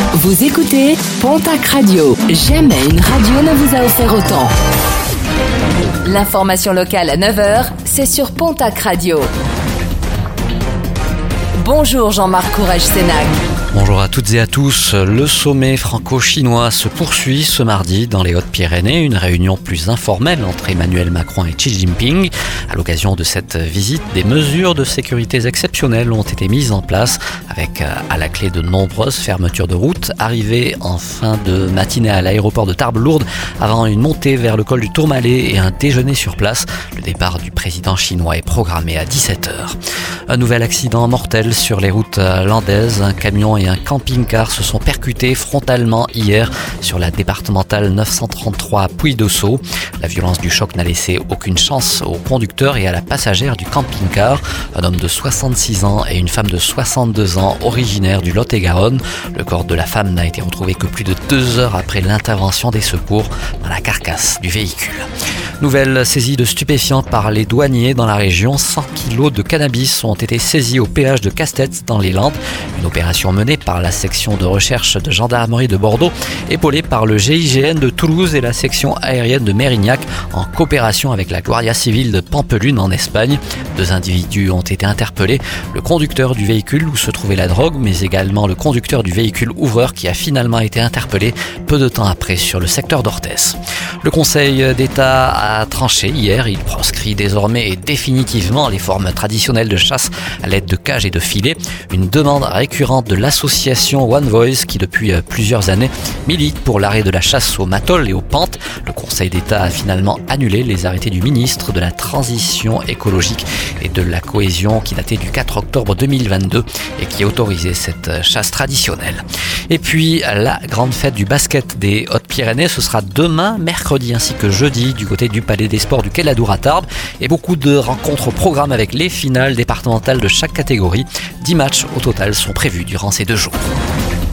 Vous écoutez Pontac Radio. Jamais une radio ne vous a offert autant. L'information locale à 9h, c'est sur Pontac Radio. Bonjour Jean-Marc Courage-Sénac. Bonjour à toutes et à tous. Le sommet franco-chinois se poursuit ce mardi dans les Hautes-Pyrénées. Une réunion plus informelle entre Emmanuel Macron et Xi Jinping. À l'occasion de cette visite, des mesures de sécurité exceptionnelles ont été mises en place avec à la clé de nombreuses fermetures de routes. Arrivées en fin de matinée à l'aéroport de Tarbes-Lourdes avant une montée vers le col du Tourmalet et un déjeuner sur place. Le départ du président chinois est programmé à 17h. Un nouvel accident mortel sur les routes landaises. Un camion et un camping-car se sont percutés frontalement hier sur la départementale 933 à Puy-d'Ossau. La violence du choc n'a laissé aucune chance au conducteur et à la passagère du camping-car, un homme de 66 ans et une femme de 62 ans originaire du Lot-et-Garonne. Le corps de la femme n'a été retrouvé que plus de 2 heures après l'intervention des secours dans la carcasse du véhicule. Nouvelle saisie de stupéfiants par les douaniers dans la région. 100 kilos de cannabis ont été saisis au péage de Castets dans les Landes. Une opération menée par la section de recherche de gendarmerie de Bordeaux, épaulée par le GIGN de Toulouse et la section aérienne de Mérignac en coopération avec la Guardia Civile de Pampelune en Espagne. 2 individus ont été interpellés. Le conducteur du véhicule où se trouvait la drogue, mais également le conducteur du véhicule ouvreur qui a finalement été interpellé peu de temps après sur le secteur d'Orthès. Le Conseil d'État a tranché hier. Il proscrit désormais et définitivement les formes traditionnelles de chasse à l'aide de cages et de filets. Une demande récurrente de l'association One Voice qui depuis plusieurs années milite pour l'arrêt de la chasse au mayol et aux pantes. Le Conseil d'État a finalement annulé les arrêtés du ministre de la Transition écologique et de la cohésion qui datait du 4 octobre 2022 et qui autorisait cette chasse traditionnelle. Et puis la grande fête du basket des Hautes-Pyrénées, ce sera demain, mercredi ainsi que jeudi du côté du Palais des Sports du Quai de la Dour à Tarbes et beaucoup de rencontres au programme avec les finales départementales de chaque catégorie. 10 matchs au total sont prévus durant ces 2 jours.